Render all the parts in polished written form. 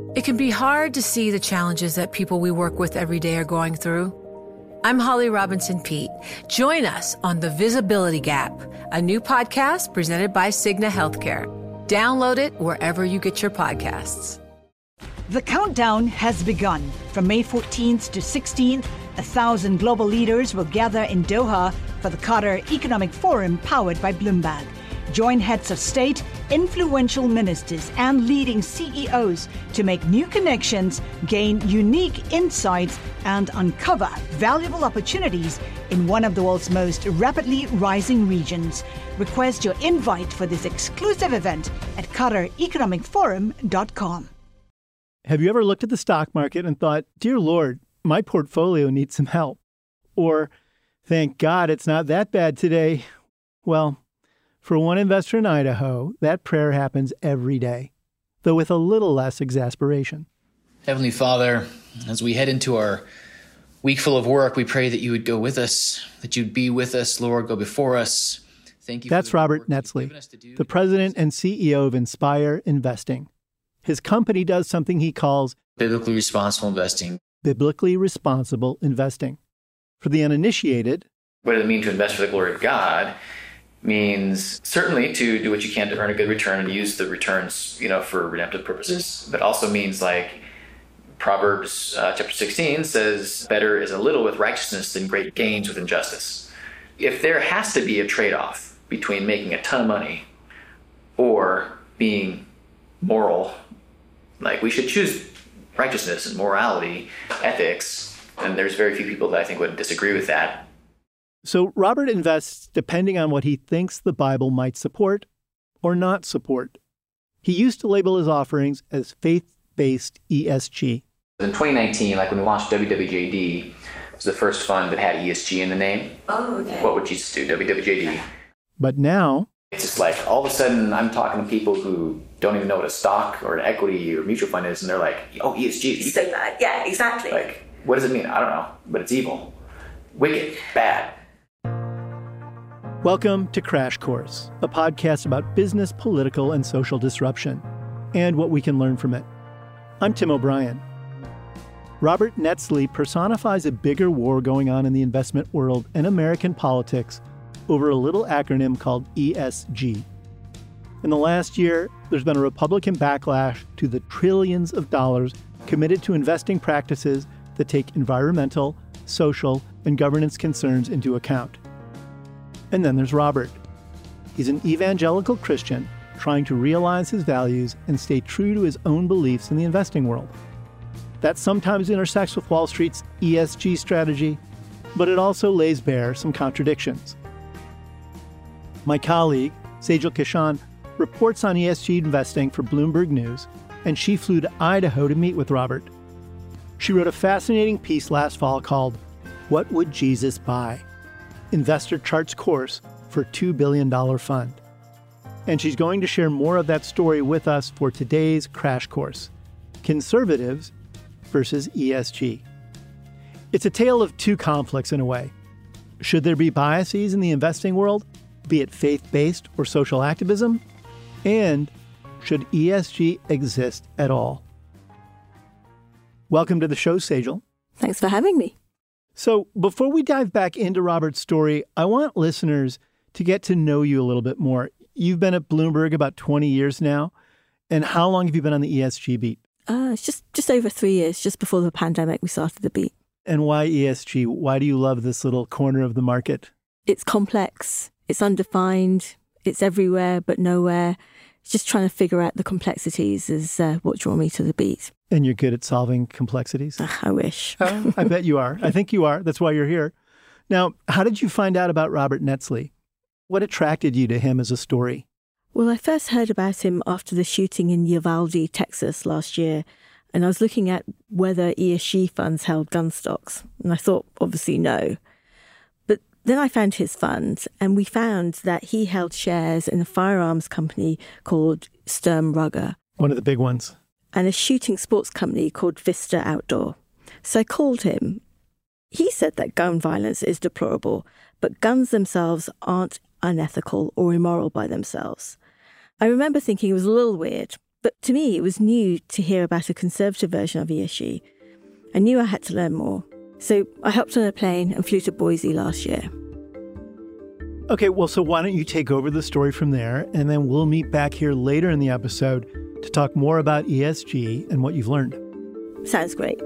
It can be hard to see the challenges that people we work with every day are going through. I'm Holly Robinson Peete. Join us on The Visibility Gap, a new podcast presented by Cigna Healthcare. Download it wherever you get your podcasts. The countdown has begun. From May 14th to 16th, 1,000 global leaders will gather in Doha for the Qatar Economic Forum powered by Bloomberg. Join heads of state, influential ministers, and leading CEOs to make new connections, gain unique insights, and uncover valuable opportunities in one of the world's most rapidly rising regions. Request your invite for this exclusive event at QatarEconomicForum.com. Have you ever looked at the stock market and thought, dear Lord, my portfolio needs some help? Or, thank God it's not that bad today? Well, for one investor in Idaho, that prayer happens every day, though with a little less exasperation. Heavenly Father, as we head into our week full of work, we pray that you would go with us, that you'd be with us, Lord, go before us. Thank you. That's Robert Netzly, the president and CEO of Inspire Investing. His company does something he calls biblically responsible investing. Biblically responsible investing. For the uninitiated, what does it mean to invest for the glory of God? Means certainly to do what you can to earn a good return and use the returns, for redemptive purposes, but also means like Proverbs chapter 16 says, better is a little with righteousness than great gains with injustice. If there has to be a trade-off between making a ton of money or being moral, like we should choose righteousness and morality, ethics, and there's very few people that I think would disagree with that. So Robert invests depending on what he thinks the Bible might support or not support. He used to label his offerings as faith-based ESG. In 2019, like when we launched WWJD, it was the first fund that had ESG in the name. Oh, okay. What would Jesus do? WWJD. But now, it's just like all of a sudden I'm talking to people who don't even know what a stock or an equity or mutual fund is, and they're like, oh, ESG. So bad. Yeah, exactly. Like, what does it mean? I don't know, but it's evil, wicked, bad. Welcome to Crash Course, a podcast about business, political, and social disruption, and what we can learn from it. I'm Tim O'Brien. Robert Netzly personifies a bigger war going on in the investment world and American politics over a little acronym called ESG. In the last year, there's been a Republican backlash to the trillions of dollars committed to investing practices that take environmental, social, and governance concerns into account. And then there's Robert. He's an evangelical Christian trying to realize his values and stay true to his own beliefs in the investing world. That sometimes intersects with Wall Street's ESG strategy, but it also lays bare some contradictions. My colleague, Sejal Kishan, reports on ESG investing for Bloomberg News, and she flew to Idaho to meet with Robert. She wrote a fascinating piece last fall called, What Would Jesus Buy? Investor charts course for $2 billion fund. And she's going to share more of that story with us for today's Crash Course, Conservatives versus ESG. It's a tale of two conflicts in a way. Should there be biases in the investing world, be it faith-based or social activism? And should ESG exist at all? Welcome to the show, Sejal. Thanks for having me. So before we dive back into Robert's story, I want listeners to get to know you a little bit more. You've been at Bloomberg about 20 years now. And how long have you been on the ESG beat? It's just over 3 years, just before the pandemic, we started the beat. And why ESG? Why do you love this little corner of the market? It's complex. It's undefined. It's everywhere but nowhere. Just trying to figure out the complexities is what drew me to the beat. And you're good at solving complexities? I wish. I bet you are. I think you are. That's why you're here. Now, how did you find out about Robert Netzly? What attracted you to him as a story? Well, I first heard about him after the shooting in Uvalde, Texas last year. And I was looking at whether ESG funds held gun stocks. And I thought, obviously, no. But then I found his fund, and we found that he held shares in a firearms company called Sturm Ruger. One of the big ones. And a shooting sports company called Vista Outdoor. So I called him. He said that gun violence is deplorable, but guns themselves aren't unethical or immoral by themselves. I remember thinking it was a little weird, But to me, it was new to hear about a conservative version of ESG. I knew I had to learn more. So I hopped on a plane and flew to Boise last year. Okay, well, so why don't you take over the story from there, and then we'll meet back here later in the episode to talk more about ESG and what you've learned. Sounds great.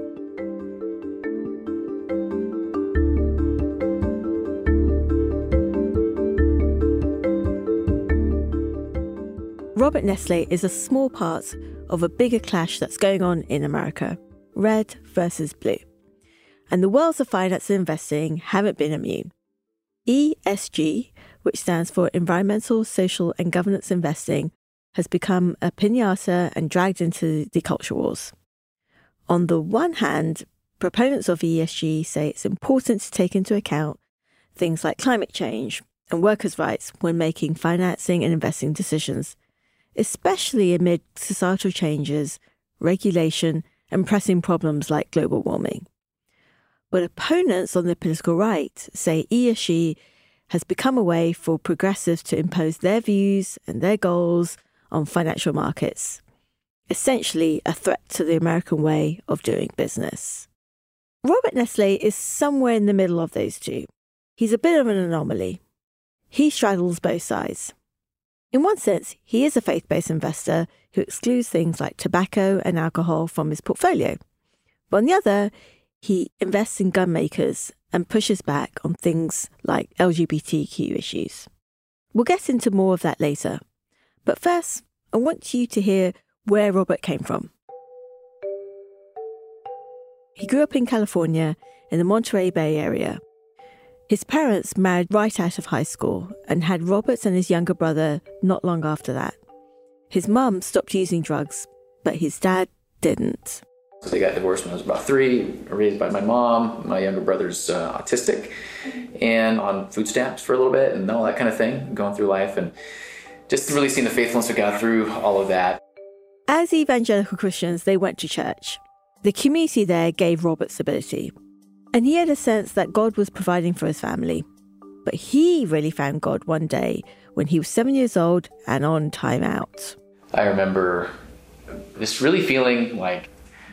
Robert Nestle is a small part of a bigger clash that's going on in America, red versus blue. And the worlds of finance and investing haven't been immune. ESG, which stands for Environmental, Social and Governance Investing, has become a piñata and dragged into the culture wars. On the one hand, proponents of ESG say it's important to take into account things like climate change and workers' rights when making financing and investing decisions, especially amid societal changes, regulation, and pressing problems like global warming. But opponents on the political right say ESG has become a way for progressives to impose their views and their goals on financial markets, essentially a threat to the American way of doing business. Robert Nestle is somewhere in the middle of those two. He's a bit of an anomaly. He straddles both sides. In one sense, he is a faith-based investor who excludes things like tobacco and alcohol from his portfolio. But on the other, he invests in gun makers and pushes back on things like LGBTQ issues. We'll get into more of that later. But first, I want you to hear where Robert came from. He grew up in California in the Monterey Bay area. His parents married right out of high school and had Robert and his younger brother not long after that. His mum stopped using drugs, but his dad didn't. So they got divorced when I was about 3, raised by my mom. My younger brother's autistic and on food stamps for a little bit and all that kind of thing, going through life and just really seeing the faithfulness of God through all of that. As evangelical Christians, they went to church. The community there gave Robert stability. And he had a sense that God was providing for his family. But he really found God one day when he was 7 years old and on time out. I remember just really feeling like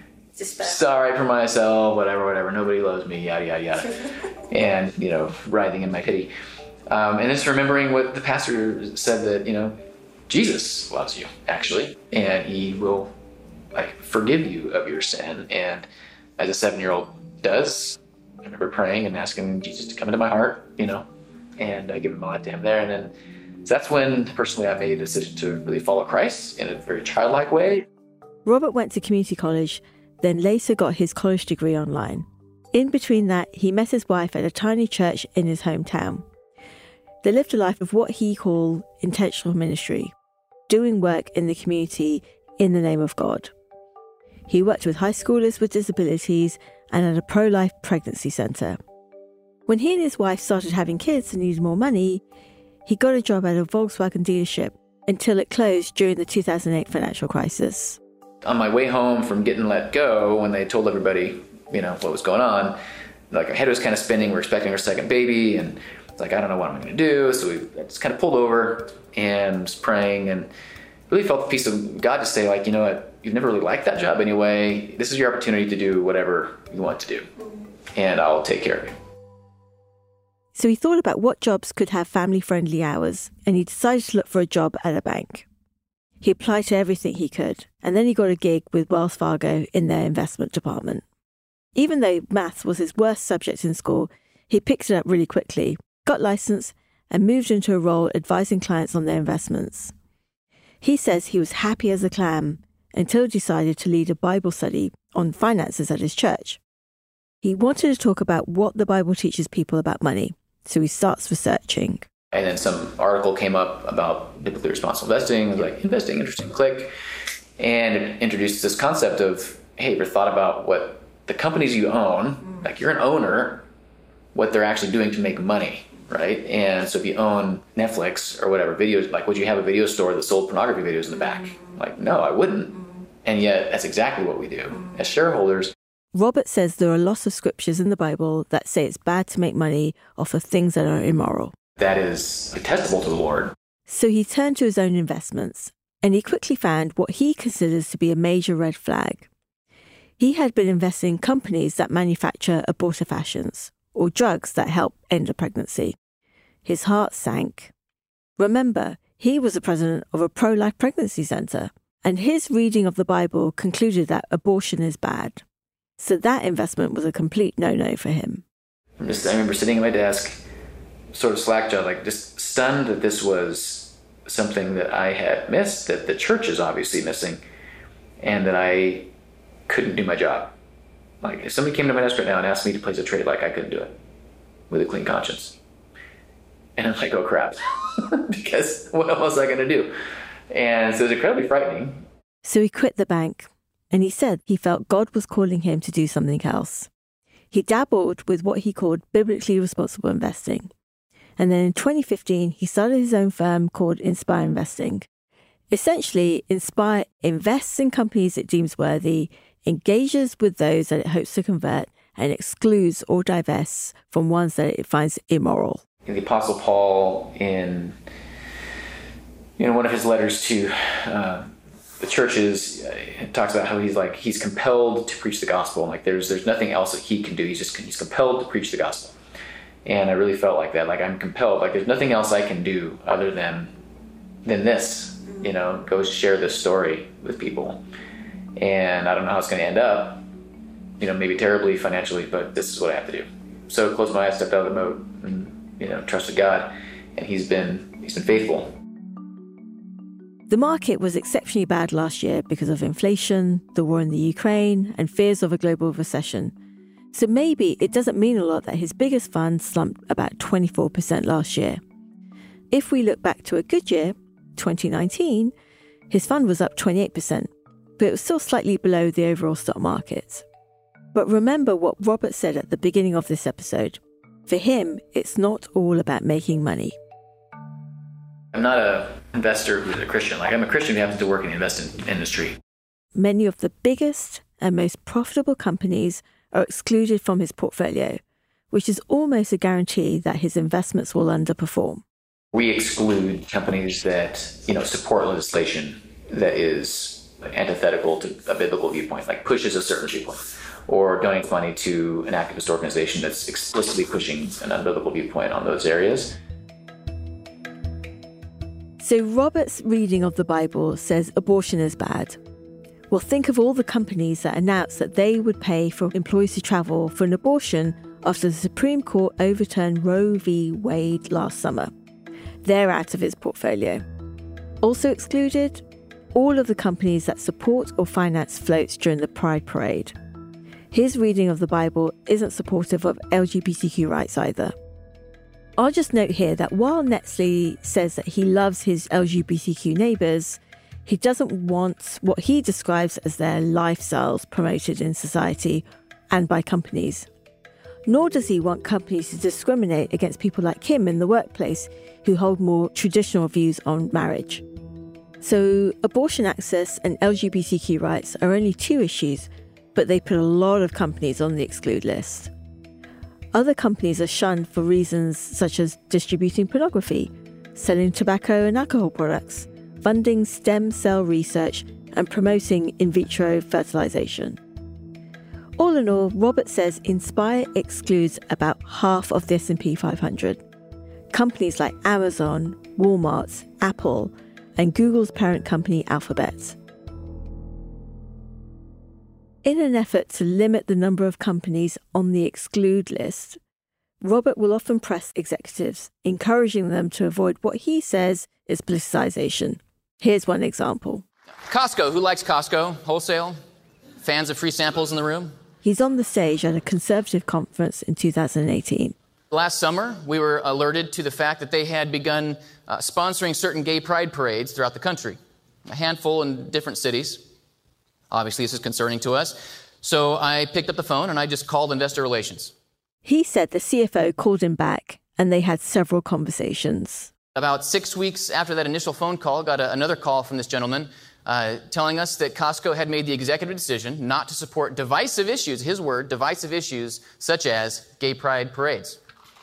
sorry for myself, whatever, nobody loves me, yada, yada, yada. And, writhing in my pity. And just remembering what the pastor said that, Jesus loves you, actually, and he will forgive you of your sin. And as a 7-year-old does, I remember praying and asking Jesus to come into my heart, and give my life to him there. And then so that's when personally I made a decision to really follow Christ in a very childlike way. Robert went to community college, then later got his college degree online. In between that, he met his wife at a tiny church in his hometown. They lived a life of what he called intentional ministry, doing work in the community in the name of God. He worked with high schoolers with disabilities and at a pro-life pregnancy centre. When he and his wife started having kids and needed more money, he got a job at a Volkswagen dealership until it closed during the 2008 financial crisis. On my way home from getting let go, when they told everybody, what was going on, our head was kind of spinning. We're expecting our second baby, and it's I don't know what I'm going to do. So I just kind of pulled over and was praying and really felt the peace of God to say, you know what, you've never really liked that job anyway. This is your opportunity to do whatever you want to do, and I'll take care of you. So he thought about what jobs could have family-friendly hours, and he decided to look for a job at a bank. He applied to everything he could, and then he got a gig with Wells Fargo in their investment department. Even though maths was his worst subject in school, he picked it up really quickly, got licensed, and moved into a role advising clients on their investments. He says he was happy as a clam until he decided to lead a Bible study on finances at his church. He wanted to talk about what the Bible teaches people about money, so he starts researching. And then some article came up about biblically responsible investing. It was investing, interesting, click. And it introduced this concept of, hey, ever thought about what the companies you own, you're an owner, what they're actually doing to make money, right? And so if you own Netflix or whatever, videos, would you have a video store that sold pornography videos in the back? No, I wouldn't. And yet that's exactly what we do as shareholders. Robert says there are lots of scriptures in the Bible that say it's bad to make money off of things that are immoral. That is detestable to the Lord. So he turned to his own investments and he quickly found what he considers to be a major red flag. He had been investing in companies that manufacture abortifacients, or drugs that help end a pregnancy. His heart sank. Remember, he was the president of a pro-life pregnancy center, and his reading of the Bible concluded that abortion is bad. So that investment was a complete no-no for him. I remember sitting at my desk, sort of slack-jawed, like just stunned that this was something that I had missed, that the church is obviously missing, and that I couldn't do my job. Like, if somebody came to my desk right now and asked me to place a trade, like, I couldn't do it with a clean conscience. And I'm like, oh crap, because what else was I going to do? And so it was incredibly frightening. So he quit the bank, and he said he felt God was calling him to do something else. He dabbled with what he called biblically responsible investing. And then in 2015, he started his own firm called Inspire Investing. Essentially, Inspire invests in companies it deems worthy, engages with those that it hopes to convert, and excludes or divests from ones that it finds immoral. The Apostle Paul, in one of his letters to the churches, talks about how he's compelled to preach the gospel. Like there's nothing else that he can do. He's compelled to preach the gospel. And I really felt like that. Like I'm compelled. Like there's nothing else I can do other than this. Go share this story with people. And I don't know how it's going to end up. Maybe terribly financially, but this is what I have to do. So closed my eyes, stepped out of the boat, and trusted God, and he's been faithful. The market was exceptionally bad last year because of inflation, the war in the Ukraine, and fears of a global recession. So maybe it doesn't mean a lot that his biggest fund slumped about 24% last year. If we look back to a good year, 2019, his fund was up 28%, but it was still slightly below the overall stock market. But remember what Robert said at the beginning of this episode. For him, it's not all about making money. I'm not an investor who's a Christian. Like I'm a Christian who happens to work in the investment industry. Many of the biggest and most profitable companies are excluded from his portfolio, which is almost a guarantee that his investments will underperform. We exclude companies that, support legislation that is antithetical to a biblical viewpoint, like pushes a certain viewpoint, or donates money to an activist organization that's explicitly pushing an unbiblical viewpoint on those areas. So Robert's reading of the Bible says abortion is bad. Well, think of all the companies that announced that they would pay for employees to travel for an abortion after the Supreme Court overturned Roe v. Wade last summer. They're out of his portfolio. Also excluded, all of the companies that support or finance floats during the Pride Parade. His reading of the Bible isn't supportive of LGBTQ rights either. I'll just note here that while Netsley says that he loves his LGBTQ neighbours, he doesn't want what he describes as their lifestyles promoted in society and by companies. Nor does he want companies to discriminate against people like him in the workplace who hold more traditional views on marriage. So abortion access and LGBTQ rights are only two issues, but they put a lot of companies on the exclude list. Other companies are shunned for reasons such as distributing pornography, selling tobacco and alcohol products, funding stem cell research, and promoting in vitro fertilization. All in all, Robert says Inspire excludes about half of the S&P 500. Companies like Amazon, Walmart, Apple, and Google's parent company Alphabet. In an effort to limit the number of companies on the exclude list, Robert will often press executives, encouraging them to avoid what he says is politicization. Here's one example. Costco. Who likes Costco? Wholesale? Fans of free samples in the room? He's on the stage at a conservative conference in 2018. Last summer, we were alerted to the fact that they had begun sponsoring certain gay pride parades throughout the country, a handful in different cities. Obviously, this is concerning to us. So I picked up the phone and I just called investor relations. He said the CFO called him back and they had several conversations. About 6 weeks after that initial phone call, got another call from this gentleman telling us that Costco had made the executive decision not to support divisive issues, his word, divisive issues such as gay pride parades.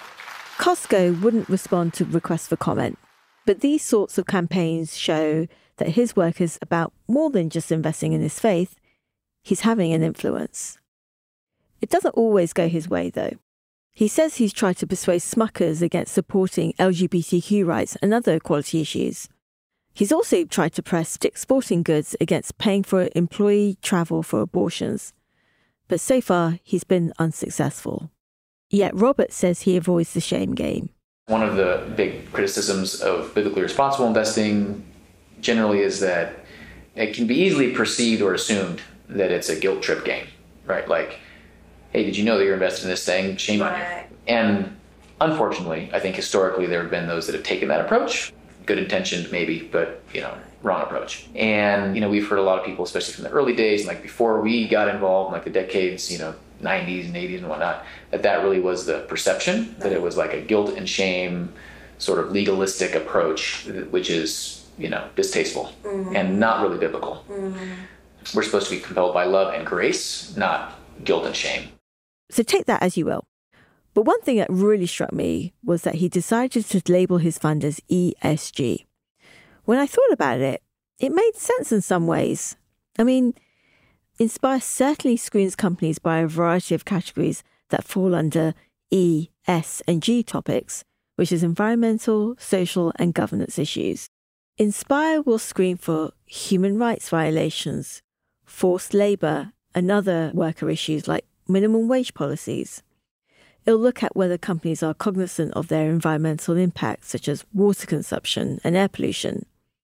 Costco wouldn't respond to requests for comment, but these sorts of campaigns show that his work is about more than just investing in his faith, he's having an influence. It doesn't always go his way, though. He says he's tried to persuade Smuckers against supporting LGBTQ rights and other equality issues. He's also tried to press Dick's Sporting Goods against paying for employee travel for abortions. But so far, he's been unsuccessful. Yet Robert says he avoids the shame game. One of the big criticisms of biblically responsible investing generally is that it can be easily perceived or assumed that it's a guilt trip game, right? Like, hey, did you know that you're invested in this thing? Shame on you. And unfortunately, I think historically there have been those that have taken that approach. Good intentioned maybe, but, wrong approach. And, we've heard a lot of people, especially from the early days, like before we got involved in like the decades, 90s and 80s and whatnot, that really was the perception, that it was like a guilt and shame sort of legalistic approach, which is, distasteful and not really biblical. We're supposed to be compelled by love and grace, not guilt and shame. So take that as you will. But one thing that really struck me was that he decided to label his fund as ESG. When I thought about it, it made sense in some ways. I mean, Inspire certainly screens companies by a variety of categories that fall under E, S, and G topics, which is environmental, social, and governance issues. Inspire will screen for human rights violations, forced labour, and other worker issues like minimum wage policies. It'll look at whether companies are cognizant of their environmental impacts, such as water consumption and air pollution.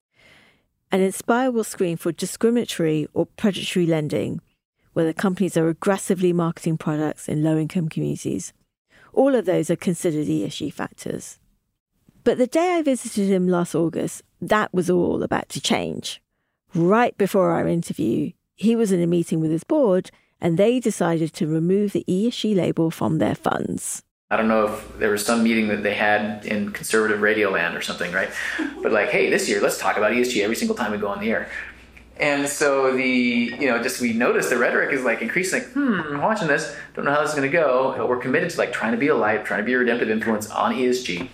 And Inspire will screen for discriminatory or predatory lending, whether companies are aggressively marketing products in low-income communities. All of those are considered ESG factors. But the day I visited him last August, that was all about to change. Right before our interview, he was in a meeting with his board, and they decided to remove the ESG label from their funds. I don't know if there was some meeting that they had in conservative radio land or something, right? But like, hey, this year, let's talk about ESG every single time we go on the air. And so we noticed the rhetoric is like increasing, I'm watching this, don't know how this is going to go. But we're committed to like trying to be a light, trying to be a redemptive influence on ESG.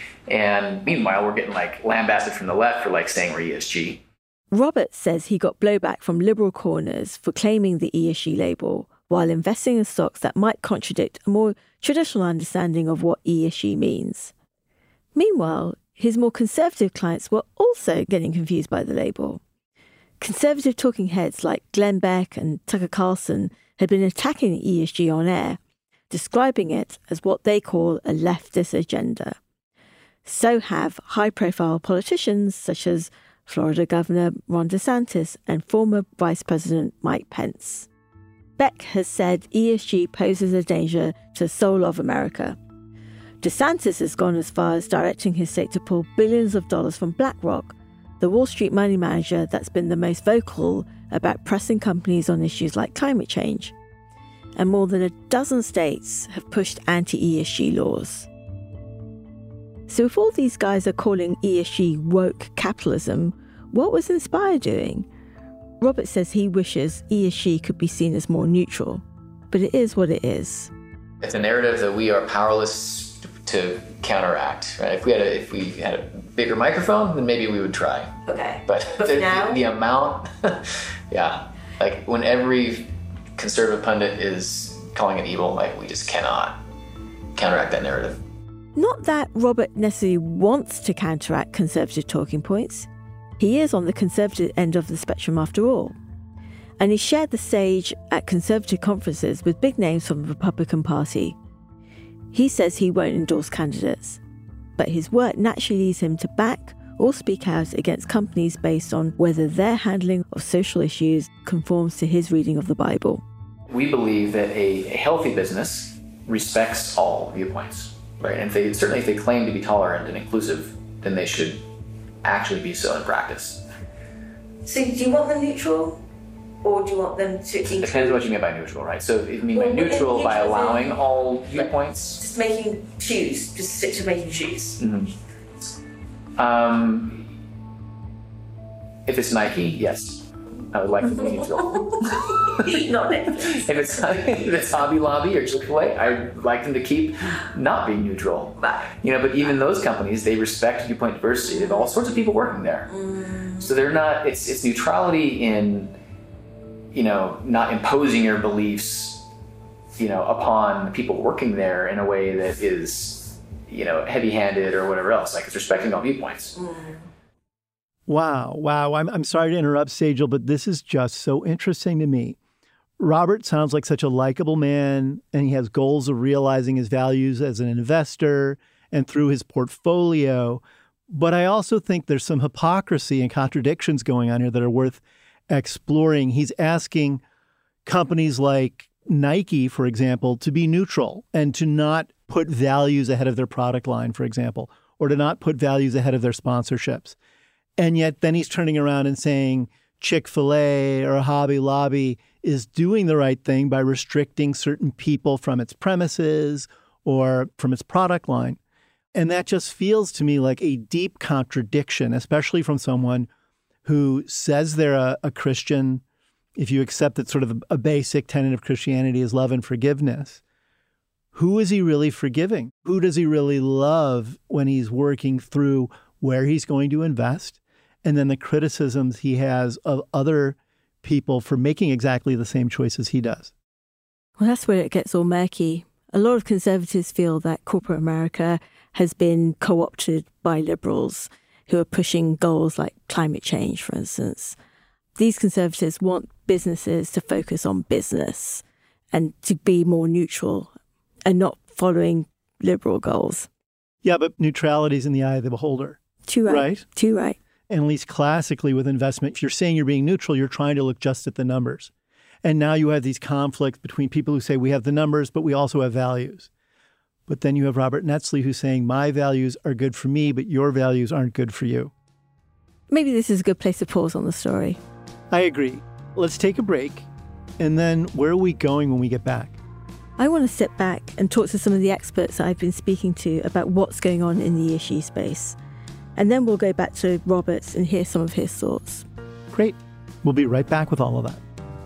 And meanwhile, we're getting like lambasted from the left for like saying we're ESG. Robert says he got blowback from liberal corners for claiming the ESG label while investing in stocks that might contradict a more traditional understanding of what ESG means. Meanwhile, his more conservative clients were also getting confused by the label. Conservative talking heads like Glenn Beck and Tucker Carlson had been attacking ESG on air, describing it as what they call a leftist agenda. So have high-profile politicians such as Florida Governor Ron DeSantis and former Vice President Mike Pence. Beck has said ESG poses a danger to the soul of America. DeSantis has gone as far as directing his state to pull billions of dollars from BlackRock, the Wall Street money manager that's been the most vocal about pressing companies on issues like climate change. And more than a dozen states have pushed anti-ESG laws. So if all these guys are calling ESG woke capitalism, what was Inspire doing? Robert says he wishes ESG could be seen as more neutral, but it is what it is. It's a narrative that we are powerless to counteract, right? If we had a bigger microphone, then maybe we would try. Okay. But the amount, yeah. Like when every conservative pundit is calling it evil, like we just cannot counteract that narrative. Not that Robert necessarily wants to counteract conservative talking points. He is on the conservative end of the spectrum after all. And he shared the stage at conservative conferences with big names from the Republican Party. He says he won't endorse candidates, but his work naturally leads him to back or speak out against companies based on whether their handling of social issues conforms to his reading of the Bible. We believe that a healthy business respects all viewpoints, right? And if they claim to be tolerant and inclusive, then they should actually be so in practice. So do you want them neutral, or do you want them to include? Depends what you mean by neutral, right? So if you mean by neutral by allowing all viewpoints. Just making shoes, just stick to making shoes. Mm-hmm. If it's Nike, yes. I would like them to be neutral. Not Netflix. If it's Hobby Lobby or Chick-fil-A, I'd like them to keep not being neutral. Right. But even those companies, they respect viewpoint diversity. They have all sorts of people working there. So they're not, it's neutrality in, not imposing your beliefs, upon the people working there in a way that is, heavy-handed or whatever else. Like, it's respecting all viewpoints. Wow. I'm sorry to interrupt, Sejal, but this is just so interesting to me. Robert sounds like such a likable man, and he has goals of realizing his values as an investor and through his portfolio. But I also think there's some hypocrisy and contradictions going on here that are worth exploring. He's asking companies like Nike, for example, to be neutral and to not put values ahead of their product line, for example, or to not put values ahead of their sponsorships. And yet then he's turning around and saying Chick-fil-A or Hobby Lobby is doing the right thing by restricting certain people from its premises or from its product line. And that just feels to me like a deep contradiction, especially from someone who says they're a Christian. If you accept that sort of a basic tenet of Christianity is love and forgiveness, who is he really forgiving? Who does he really love when he's working through where he's going to invest? And then the criticisms he has of other people for making exactly the same choices he does. Well, that's where it gets all murky. A lot of conservatives feel that corporate America has been co-opted by liberals who are pushing goals like climate change, for instance. These conservatives want businesses to focus on business and to be more neutral and not following liberal goals. Yeah, but neutrality is in the eye of the beholder. Too right. Right? Too right. And at least classically with investment, if you're saying you're being neutral, you're trying to look just at the numbers. And now you have these conflicts between people who say we have the numbers, but we also have values. But then you have Robert Netzly who's saying my values are good for me, but your values aren't good for you. Maybe this is a good place to pause on the story. I agree. Let's take a break. And then where are we going when we get back? I want to sit back and talk to some of the experts I've been speaking to about what's going on in the ESG space. And then we'll go back to Roberts and hear some of his thoughts. Great. We'll be right back with all of that.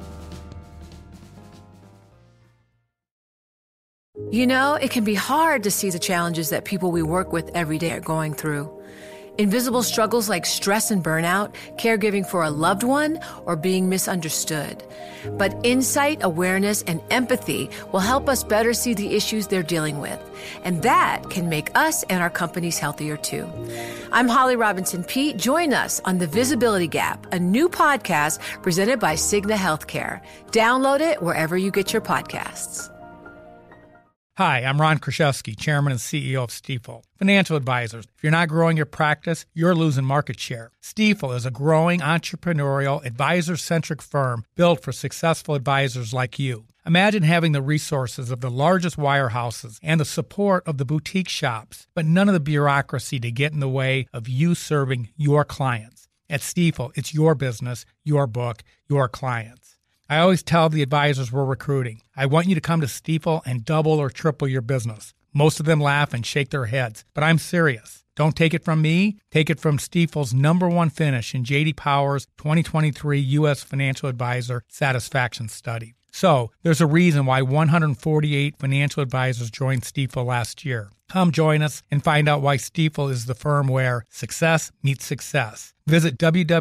It can be hard to see the challenges that people we work with every day are going through. Invisible struggles like stress and burnout, caregiving for a loved one, or being misunderstood. But insight, awareness, and empathy will help us better see the issues they're dealing with. And that can make us and our companies healthier too. I'm Holly Robinson Peete. Join us on The Visibility Gap, a new podcast presented by Cigna Healthcare. Download it wherever you get your podcasts. Hi, I'm Ron Kraszewski, Chairman and CEO of Stifel. Financial advisors, if you're not growing your practice, you're losing market share. Stifel is a growing, entrepreneurial, advisor-centric firm built for successful advisors like you. Imagine having the resources of the largest wirehouses and the support of the boutique shops, but none of the bureaucracy to get in the way of you serving your clients. At Stifel, it's your business, your book, your clients. I always tell the advisors we're recruiting, I want you to come to Stifel and double or triple your business. Most of them laugh and shake their heads, but I'm serious. Don't take it from me. Take it from Stifel's #1 finish in J.D. Power's 2023 U.S. Financial Advisor Satisfaction Study. So there's a reason why 148 financial advisors joined Stifel last year. Come join us and find out why Stifel is the firm where success meets success. Visit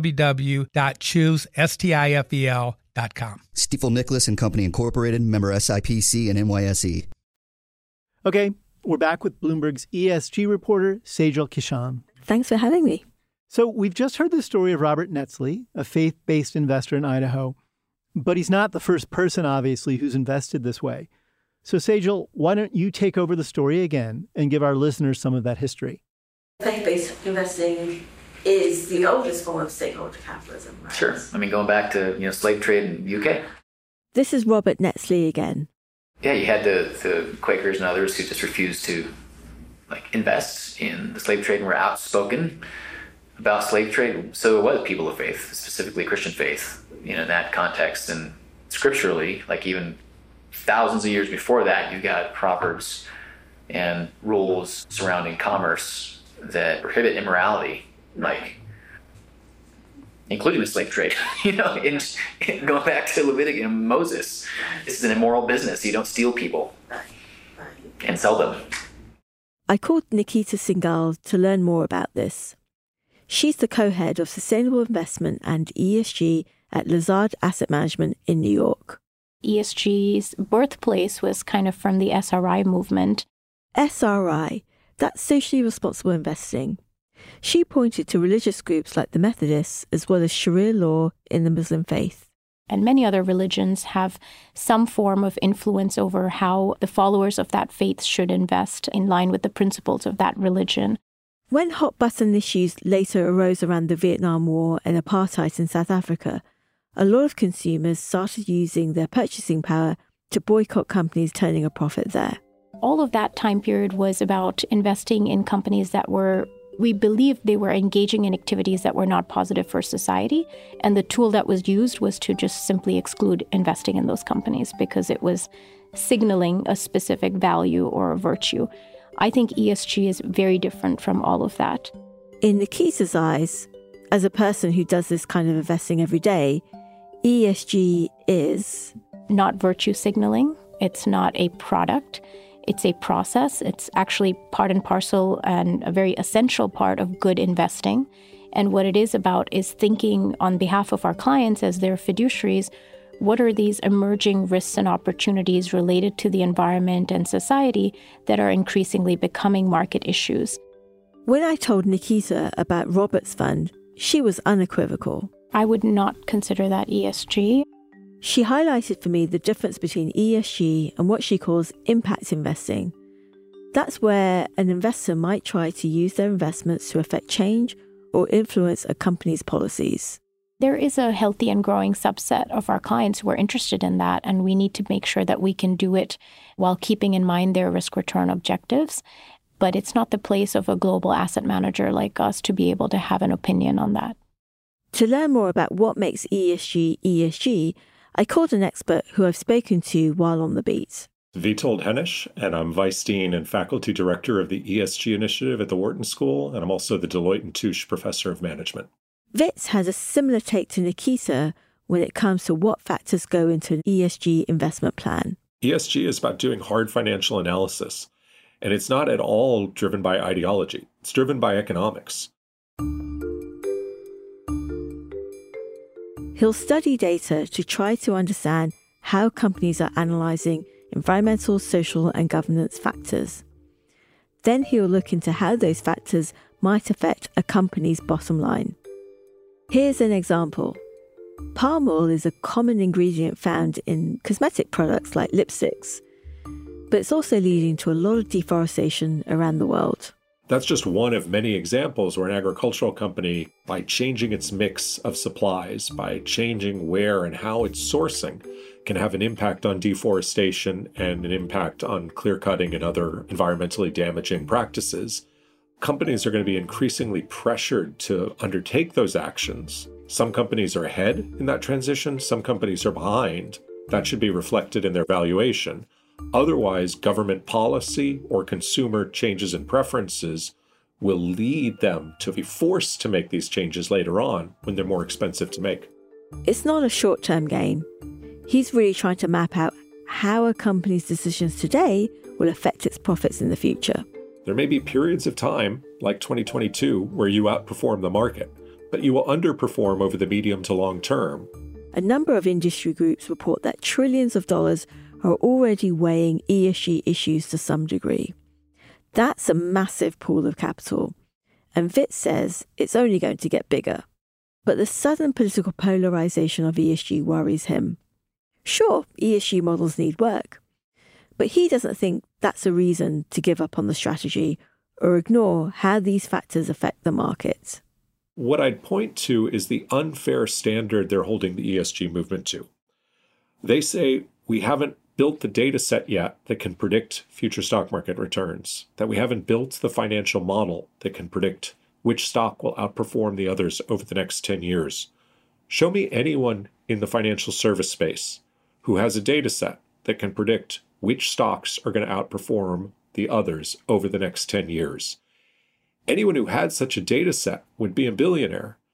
www.choosestifel.com. Stifel Nicholas and Company Incorporated, member SIPC and NYSE. Okay, we're back with Bloomberg's ESG reporter, Sejal Kishan. Thanks for having me. So we've just heard the story of Robert Netzly, a faith-based investor in Idaho, but he's not the first person, obviously, who's invested this way. So Sejal, why don't you take over the story again and give our listeners some of that history? Faith-based investing is the oldest form of stakeholder capitalism, right? Sure. Going back to slave trade in the UK. This is Robert Netzly again. Yeah, you had the Quakers and others who just refused to invest in the slave trade and were outspoken about slave trade. So it was people of faith, specifically Christian faith, in that context. And scripturally, even thousands of years before that, you got proverbs and rules surrounding commerce that prohibit immorality. including the slave trade. And going back to Leviticus and Moses, this is an immoral business. You don't steal people and sell them. I called Nikita Singhal to learn more about this. She's the co-head of Sustainable Investment and ESG at Lazard Asset Management in New York. ESG's birthplace was kind of from the SRI movement. SRI, that's socially responsible investing. She pointed to religious groups like the Methodists as well as Sharia law in the Muslim faith. And many other religions have some form of influence over how the followers of that faith should invest in line with the principles of that religion. When hot-button issues later arose around the Vietnam War and apartheid in South Africa, a lot of consumers started using their purchasing power to boycott companies turning a profit there. All of that time period was about investing in companies that we believed they were engaging in activities that were not positive for society. And the tool that was used was to just simply exclude investing in those companies because it was signaling a specific value or a virtue. I think ESG is very different from all of that. In Nikita's eyes, as a person who does this kind of investing every day, ESG is not virtue signaling. It's not a product. It's a process. It's actually part and parcel and a very essential part of good investing. And what it is about is thinking on behalf of our clients as their fiduciaries, what are these emerging risks and opportunities related to the environment and society that are increasingly becoming market issues? When I told Nikita about Robert's fund, she was unequivocal. I would not consider that ESG. She highlighted for me the difference between ESG and what she calls impact investing. That's where an investor might try to use their investments to affect change or influence a company's policies. There is a healthy and growing subset of our clients who are interested in that, and we need to make sure that we can do it while keeping in mind their risk-return objectives. But it's not the place of a global asset manager like us to be able to have an opinion on that. To learn more about what makes ESG ESG, I called an expert who I've spoken to while on the beat. Witold Hennisch, and I'm Vice Dean and Faculty Director of the ESG Initiative at the Wharton School, and I'm also the Deloitte & Touche Professor of Management. Witz has a similar take to Nikita when it comes to what factors go into an ESG investment plan. ESG is about doing hard financial analysis, and it's not at all driven by ideology. It's driven by economics. He'll study data to try to understand how companies are analysing environmental, social and governance factors. Then he'll look into how those factors might affect a company's bottom line. Here's an example. Palm oil is a common ingredient found in cosmetic products like lipsticks, but it's also leading to a lot of deforestation around the world. That's just one of many examples where an agricultural company, by changing its mix of supplies, by changing where and how it's sourcing, can have an impact on deforestation and an impact on clear-cutting and other environmentally damaging practices. Companies are going to be increasingly pressured to undertake those actions. Some companies are ahead in that transition, some companies are behind. That should be reflected in their valuation. Otherwise, government policy or consumer changes in preferences will lead them to be forced to make these changes later on when they're more expensive to make. It's not a short-term game. He's really trying to map out how a company's decisions today will affect its profits in the future. There may be periods of time, like 2022, where you outperform the market, but you will underperform over the medium to long term. A number of industry groups report that trillions of dollars are already weighing ESG issues to some degree. That's a massive pool of capital, and Witz says it's only going to get bigger. But the sudden political polarization of ESG worries him. Sure, ESG models need work, but he doesn't think that's a reason to give up on the strategy or ignore how these factors affect the market. What I'd point to is the unfair standard they're holding the ESG movement to. They say we haven't built the data set yet that can predict future stock market returns, that we haven't built the financial model that can predict which stock will outperform the others over the next 10 years. Show me anyone in the financial service space who has a data set that can predict which stocks are going to outperform the others over the next 10 years. Anyone who had such a data set would be a billionaire,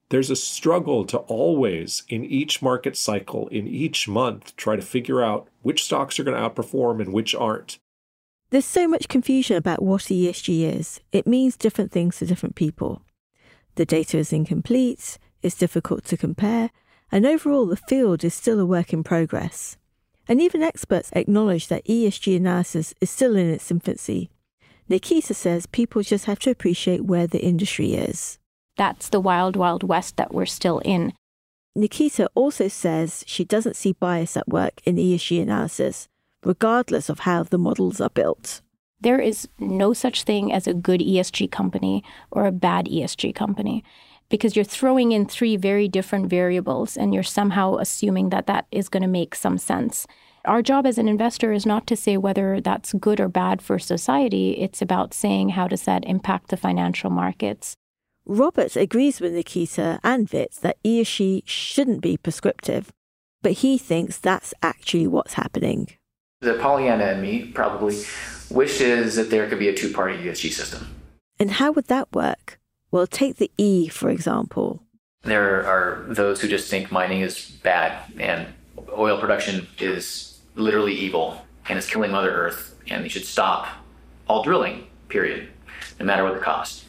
There's a struggle to always, in each market cycle, in each month, try to figure out which stocks are going to outperform and which aren't. There's so much confusion about what ESG is. It means different things to different people. The data is incomplete, it's difficult to compare, and overall the field is still a work in progress. And even experts acknowledge that ESG analysis is still in its infancy. Nikita says people just have to appreciate where the industry is. That's the wild, wild west that we're still in. Nikita also says she doesn't see bias at work in ESG analysis, regardless of how the models are built. There is no such thing as a good ESG company or a bad ESG company, because you're throwing in three very different variables and you're somehow assuming that that is going to make some sense. Our job as an investor is not to say whether that's good or bad for society. It's about saying how does that impact the financial markets. Robert agrees with Nikita and Vit that ESG shouldn't be prescriptive, but he thinks that's actually what's happening. The Pollyanna in me probably wishes that there could be a two-party ESG system. And how would that work? Well, take the E, for example. There are those who just think mining is bad and oil production is literally evil and is killing Mother Earth, and they should stop all drilling, period, no matter what the cost.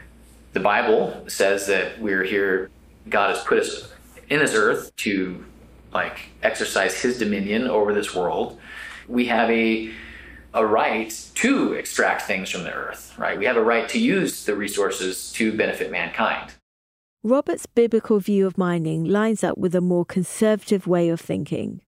The Bible says that we're here, God has put us in this earth to exercise his dominion over this world. We have a right to extract things from the earth, right? We have a right to use the resources to benefit mankind. Robert's biblical view of mining lines up with a more conservative way of thinking.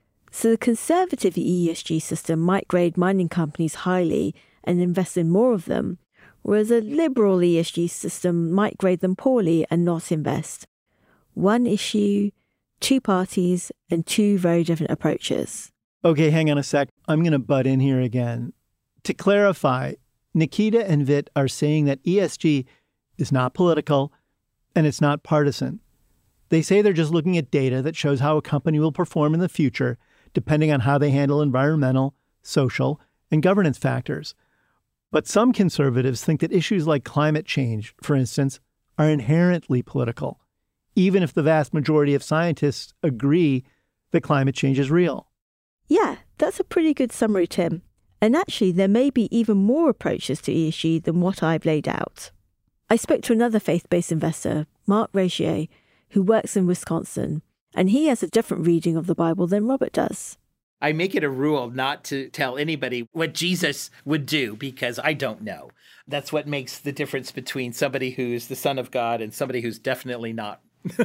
So the conservative ESG system might grade mining companies highly and invest in more of them, whereas a liberal ESG system might grade them poorly and not invest. One issue, two parties, and two very different approaches. Okay, hang on a sec. I'm going to butt in here again. To clarify, Nikita and Vit are saying that ESG is not political and it's not partisan. They say they're just looking at data that shows how a company will perform in the future, depending on how they handle environmental, social, and governance factors. But some conservatives think that issues like climate change, for instance, are inherently political, even if the vast majority of scientists agree that climate change is real. Yeah, that's a pretty good summary, Tim. And actually, there may be even more approaches to ESG than what I've laid out. I spoke to another faith-based investor, Mark Regier, who works in Wisconsin, and he has a different reading of the Bible than Robert does. I make it a rule not to tell anybody what Jesus would do because I don't know. That's what makes the difference between somebody who's the Son of God and somebody who's definitely not.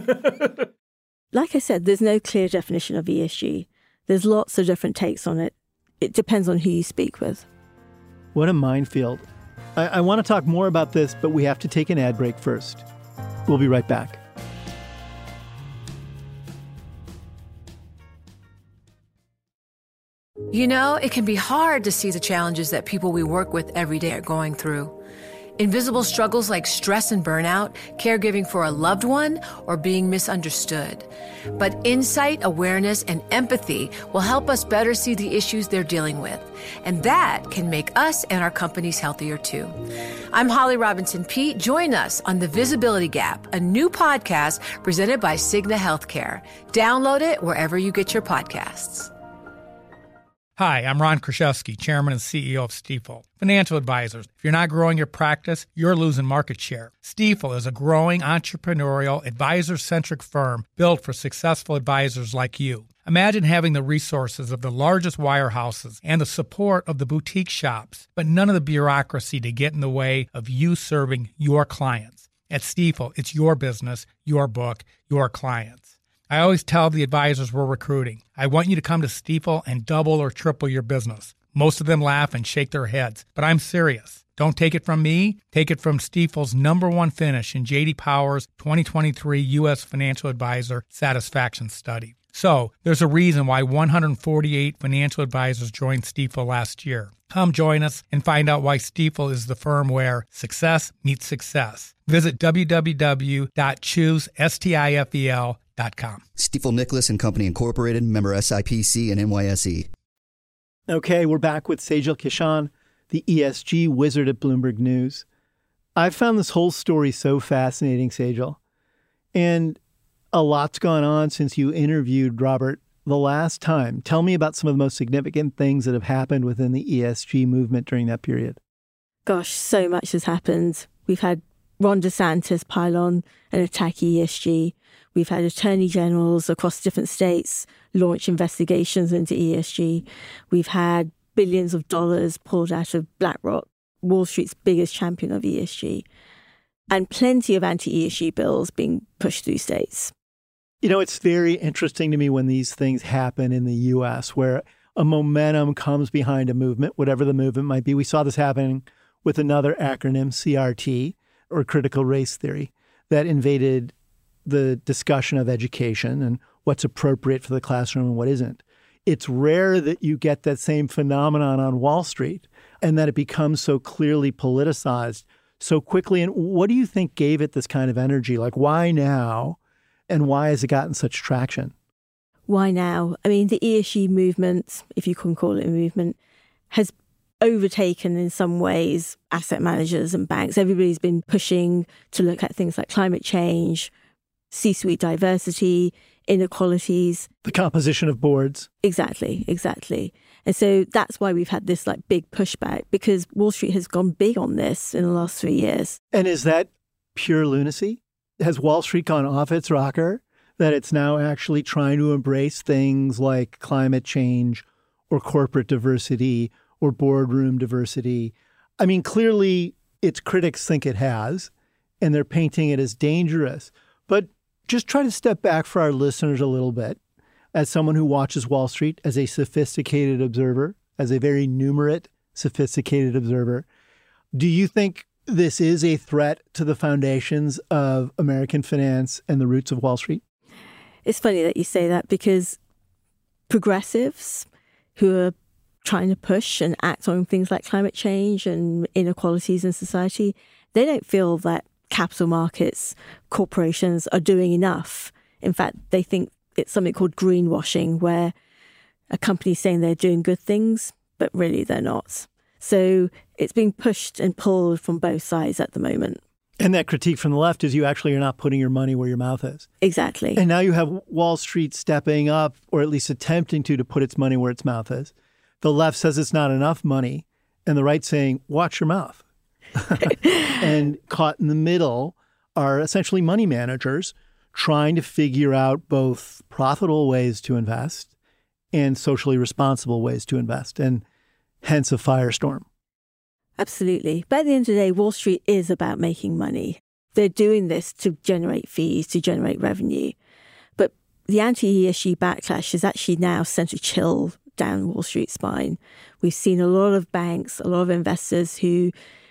Like I said, there's no clear definition of ESG. There's lots of different takes on it. It depends on who you speak with. What a minefield. I want to talk more about this, but we have to take an ad break first. We'll be right back. You know, it can be hard to see the challenges that people we work with every day are going through. Invisible struggles like stress and burnout, caregiving for a loved one, or being misunderstood. But insight, awareness, and empathy will help us better see the issues they're dealing with. And that can make us and our companies healthier too. I'm Holly Robinson Peete. Join us on The Visibility Gap, a new podcast presented by Cigna Healthcare. Download it wherever you get your podcasts. Hi, I'm Ron Kraszewski, Chairman and CEO of Stifel. Financial advisors, if you're not growing your practice, you're losing market share. Stifel is a growing entrepreneurial, advisor-centric firm built for successful advisors like you. Imagine having the resources of the largest wirehouses and the support of the boutique shops, but none of the bureaucracy to get in the way of you serving your clients. At Stifel, it's your business, your book, your clients. I always tell the advisors we're recruiting, I want you to come to Stifel and double or triple your business. Most of them laugh and shake their heads, but I'm serious. Don't take it from me. Take it from Stifel's #1 finish in J.D. Power's 2023 U.S. Financial Advisor Satisfaction Study. So, there's a reason why 148 financial advisors joined Stifel last year. Come join us and find out why Stifel is the firm where success meets success. Visit www.choosestifel.com. Stifel Nicholas and Company Incorporated, member SIPC and NYSE. Okay, we're back with Sejal Kishan, the ESG wizard at Bloomberg News. I've found this whole story so fascinating, Sejal. And a lot's gone on since you interviewed Robert the last time. Tell me about some of the most significant things that have happened within the ESG movement during that period. Gosh, so much has happened. We've had Ron DeSantis pile on and attack ESG. We've had attorney generals across different states launch investigations into ESG. We've had billions of dollars pulled out of BlackRock, Wall Street's biggest champion of ESG, and plenty of anti-ESG bills being pushed through states. You know, it's very interesting to me when these things happen in the U.S., where a momentum comes behind a movement, whatever the movement might be. We saw this happening with another acronym, CRT, or critical race theory, that invaded the discussion of education and what's appropriate for the classroom and what isn't. It's rare that you get that same phenomenon on Wall Street and that it becomes so clearly politicized so quickly. And what do you think gave it this kind of energy? Like, why now? And why has it gotten such traction? Why now? I mean, the ESG movement, if you can call it a movement, has overtaken in some ways asset managers and banks. Everybody's been pushing to look at things like climate change, C-suite diversity, inequalities. The composition of boards. Exactly. And so that's why we've had this like big pushback, because Wall Street has gone big on this in the last 3 years. And is that pure lunacy? Has Wall Street gone off its rocker, that it's now actually trying to embrace things like climate change or corporate diversity or boardroom diversity? I mean, clearly its critics think it has, and they're painting it as dangerous. But just try to step back for our listeners a little bit, as someone who watches Wall Street as a sophisticated observer, as a very numerate, sophisticated observer. Do you think this is a threat to the foundations of American finance and the roots of Wall Street? It's funny that you say that, because progressives who are trying to push and act on things like climate change and inequalities in society, they don't feel that capital markets, corporations are doing enough. In fact, they think it's something called greenwashing, where a company's saying they're doing good things, but really they're not. So it's being pushed and pulled from both sides at the moment. And that critique from the left is you actually are not putting your money where your mouth is. Exactly. And now you have Wall Street stepping up, or at least attempting to put its money where its mouth is. The left says it's not enough money, and the right saying, watch your mouth. And caught in the middle are essentially money managers trying to figure out both profitable ways to invest and socially responsible ways to invest, and hence a firestorm. Absolutely. But at the end of the day, Wall Street is about making money. They're doing this to generate fees, to generate revenue. But the anti-ESG backlash is actually now sent a chill down Wall Street's spine. We've seen a lot of banks, a lot of investors who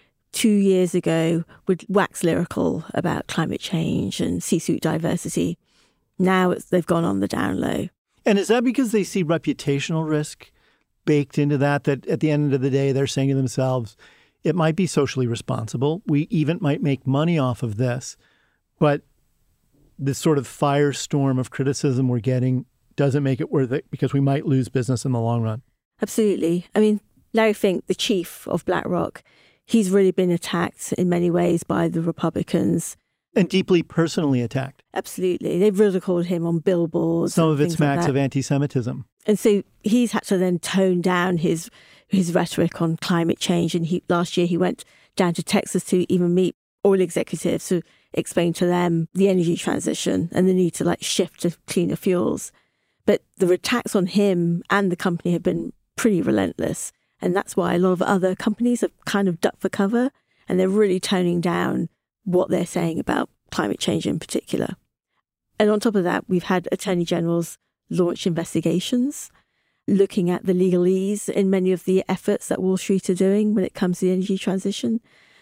2 years ago would wax lyrical about climate change and C-suite diversity. Now they've gone on the down low. And is that because they see reputational risk baked into that at the end of the day, they're saying to themselves, it might be socially responsible. We even might make money off of this. But this sort of firestorm of criticism we're getting doesn't make it worth it, because we might lose business in the long run. Absolutely. I mean, Larry Fink, the chief of BlackRock, he's really been attacked in many ways by the Republicans. And deeply personally attacked. Absolutely. They've ridiculed him on billboards. Some of it smacks of anti-Semitism. And so he's had to then tone down his rhetoric on climate change. And last year he went down to Texas to even meet oil executives to explain to them the energy transition and the need to shift to cleaner fuels. But the attacks on him and the company have been pretty relentless. And that's why a lot of other companies have kind of ducked for cover, and they're really toning down what they're saying about climate change in particular. And on top of that, we've had attorney generals launch investigations looking at the legalese in many of the efforts that Wall Street are doing when it comes to the energy transition.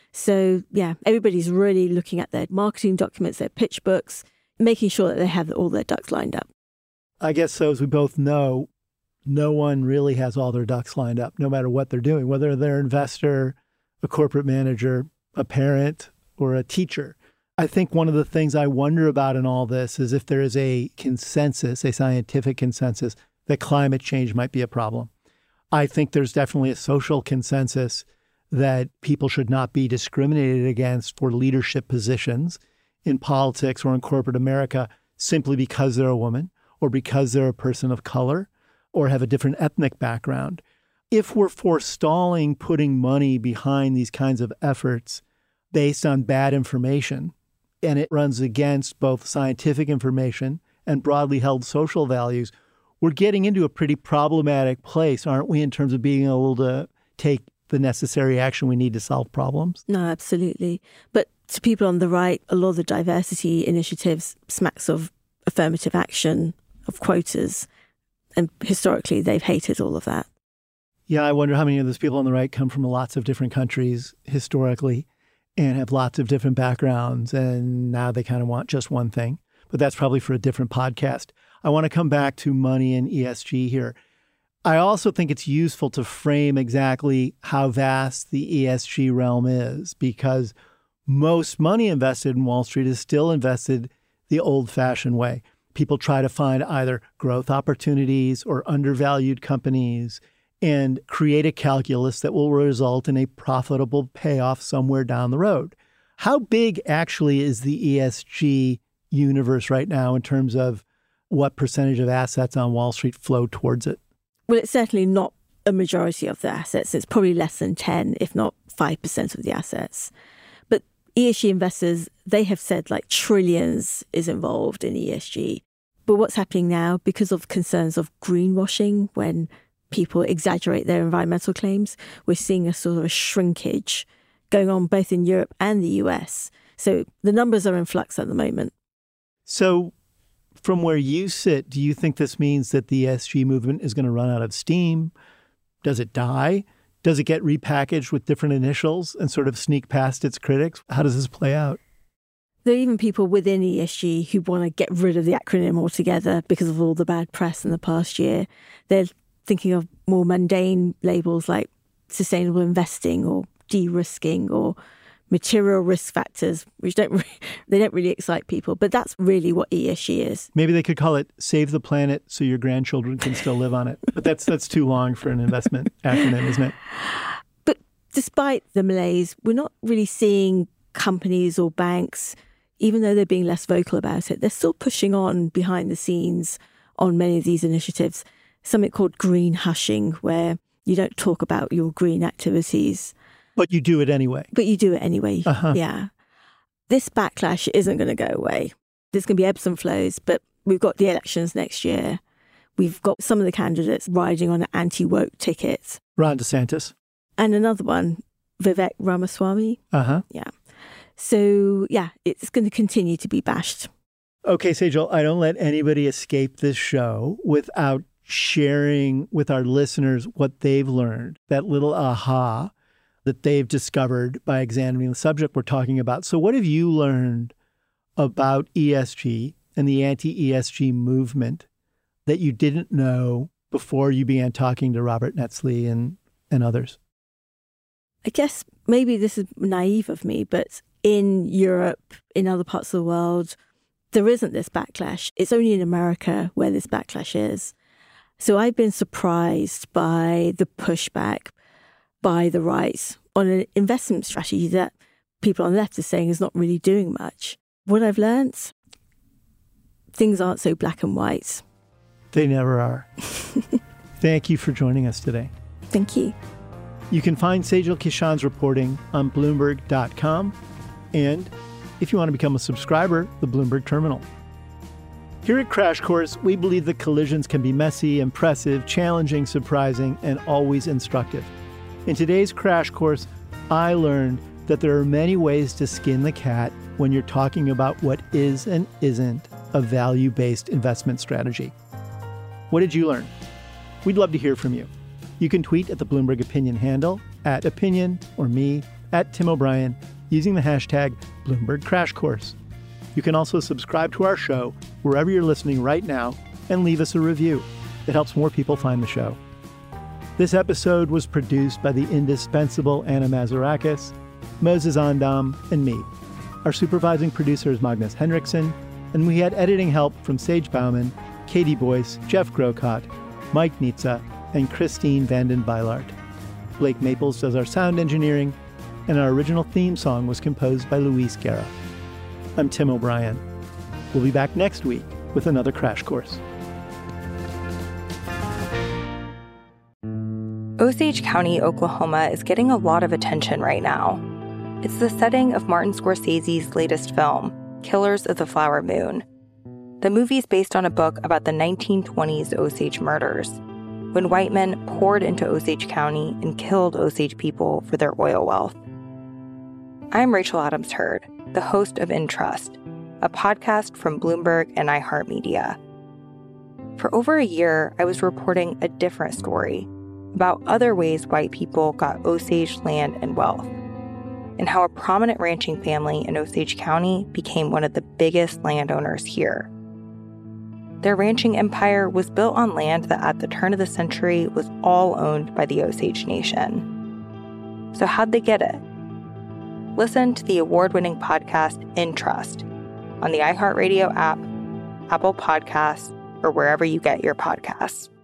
So, yeah, everybody's really looking at their marketing documents, their pitch books, making sure that they have all their ducks lined up. I guess so, as we both know, no one really has all their ducks lined up, no matter what they're doing, whether they're an investor, a corporate manager, a parent, or a teacher. I think one of the things I wonder about in all this is if there is a consensus, a scientific consensus, that climate change might be a problem. I think there's definitely a social consensus that people should not be discriminated against for leadership positions in politics or in corporate America simply because they're a woman or because they're a person of color or have a different ethnic background. If we're forestalling putting money behind these kinds of efforts based on bad information, and it runs against both scientific information and broadly held social values, we're getting into a pretty problematic place, aren't we, in terms of being able to take the necessary action we need to solve problems? No, absolutely. But to people on the right, a lot of the diversity initiatives smacks of affirmative action, of quotas, and historically they've hated all of that. Yeah, I wonder how many of those people on the right come from lots of different countries historically and have lots of different backgrounds, and now they kind of want just one thing. But that's probably for a different podcast. I want to come back to money and ESG here. I also think it's useful to frame exactly how vast the ESG realm is, because most money invested in Wall Street is still invested the old-fashioned way. People try to find either growth opportunities or undervalued companies and create a calculus that will result in a profitable payoff somewhere down the road. How big actually is the ESG universe right now in terms of what percentage of assets on Wall Street flow towards it? Well, it's certainly not a majority of the assets. It's probably less than 10, if not 5% of the assets. But ESG investors, they have said like trillions is involved in ESG. But what's happening now, because of concerns of greenwashing, when people exaggerate their environmental claims, we're seeing a sort of a shrinkage going on both in Europe and the US. So the numbers are in flux at the moment. So from where you sit, do you think this means that the ESG movement is going to run out of steam? Does it die? Does it get repackaged with different initials and sort of sneak past its critics? How does this play out? There are even people within ESG who want to get rid of the acronym altogether because of all the bad press in the past year. They're thinking of more mundane labels like sustainable investing or de-risking or material risk factors, which they don't really excite people. But that's really what ESG is. Maybe they could call it Save the Planet so your grandchildren can still live on it. But that's too long for an investment acronym, isn't it? But despite the malaise, we're not really seeing companies or banks, even though they're being less vocal about it, they're still pushing on behind the scenes on many of these initiatives. Something called green hushing, where you don't talk about your green activities. But you do it anyway. Uh-huh. Yeah. This backlash isn't going to go away. There's going to be ebbs and flows, but we've got the elections next year. We've got some of the candidates riding on an anti-woke ticket. Ron DeSantis. And another one, Vivek Ramaswamy. Uh-huh. Yeah. So, yeah, it's going to continue to be bashed. Okay, Sejal, I don't let anybody escape this show without sharing with our listeners what they've learned, that little aha that they've discovered by examining the subject we're talking about. So what have you learned about ESG and the anti-ESG movement that you didn't know before you began talking to Robert Netzly and others? I guess maybe this is naive of me, but in Europe, in other parts of the world, there isn't this backlash. It's only in America where this backlash is. So I've been surprised by the pushback by the right on an investment strategy that people on the left are saying is not really doing much. What I've learned, things aren't so black and white. They never are. Thank you for joining us today. Thank you. You can find Sejal Kishan's reporting on Bloomberg.com. And if you want to become a subscriber, the Bloomberg Terminal. Here at Crash Course, we believe that collisions can be messy, impressive, challenging, surprising, and always instructive. In today's Crash Course, I learned that there are many ways to skin the cat when you're talking about what is and isn't a value-based investment strategy. What did you learn? We'd love to hear from you. You can tweet at the Bloomberg Opinion handle, @opinion, or me, @Tim O'Brien, using the hashtag Bloomberg Crash Course. You can also subscribe to our show wherever you're listening right now and leave us a review. It helps more people find the show. This episode was produced by the indispensable Anna Mazarakis, Moses Andam, and me. Our supervising producer is Magnus Henriksen, and we had editing help from Sage Bauman, Katie Boyce, Jeff Grocott, Mike Nitza, and Christine Vanden Beilart. Blake Maples does our sound engineering, and our original theme song was composed by Luis Guerra. I'm Tim O'Brien. We'll be back next week with another Crash Course. Osage County, Oklahoma is getting a lot of attention right now. It's the setting of Martin Scorsese's latest film, Killers of the Flower Moon. The movie's based on a book about the 1920s Osage murders, when white men poured into Osage County and killed Osage people for their oil wealth. I'm Rachel Adams Heard, the host of In Trust, a podcast from Bloomberg and iHeartMedia. For over a year, I was reporting a different story about other ways white people got Osage land and wealth, and how a prominent ranching family in Osage County became one of the biggest landowners here. Their ranching empire was built on land that at the turn of the century was all owned by the Osage Nation. So how'd they get it? Listen to the award-winning podcast In Trust on the iHeartRadio app, Apple Podcasts, or wherever you get your podcasts.